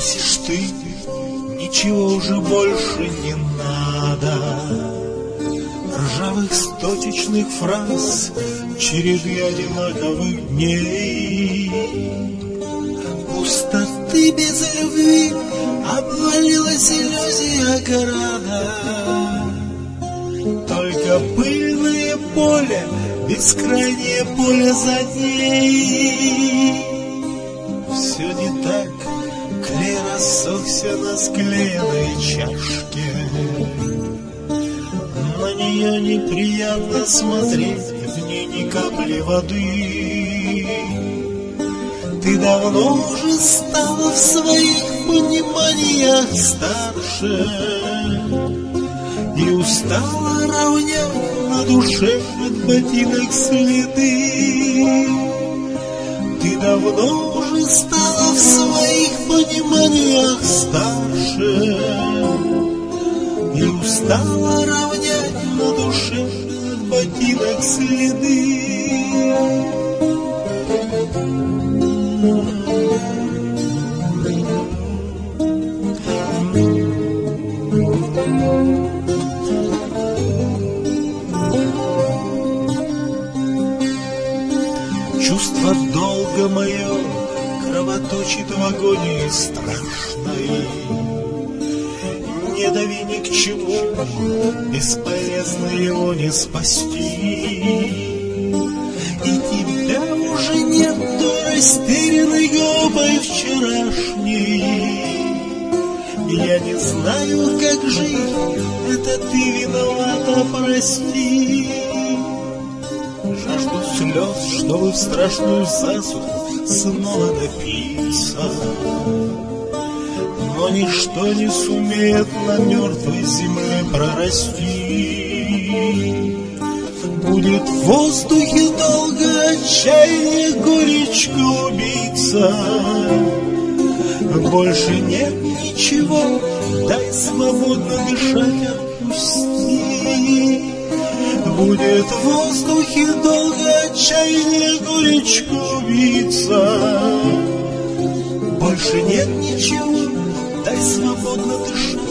просишь ты, ничего уже больше не надо. Ржавых стотичных фраз, череды одинаковых дней. Пустоты без любви, обвалилась иллюзия города. Только пыльное поле, бескрайнее поле за ней. Все не так, клей рассохся на склеенной чашке. На нее неприятно смотреть, в ней ни капли воды. Ты давно уже стала в своих пониманиях старше и устала равнять на душе от ботинок следы. Ты давно уже стала в своих пониманиях старше и устала равнять на душе от ботинок следы. Чувство долга мое кровоточит в агонии страшной. Не дави ни к чему, бесполезно его не спасти. И тебя уже нет той растерянной глупой вчерашней. Я не знаю, как жить, это ты виновата, прости. Жажду слез, чтобы в страшную засуху снова напиться. Но ничто не сумеет на мертвой земле прорасти. Будет в воздухе долго отчаяние, горечь клубиться. Больше нет ничего, дай свободно дышать, отпусти. Будет в воздухе долго отчаяние, горечь клубиться. Больше нет ничего, дай свободно дышать.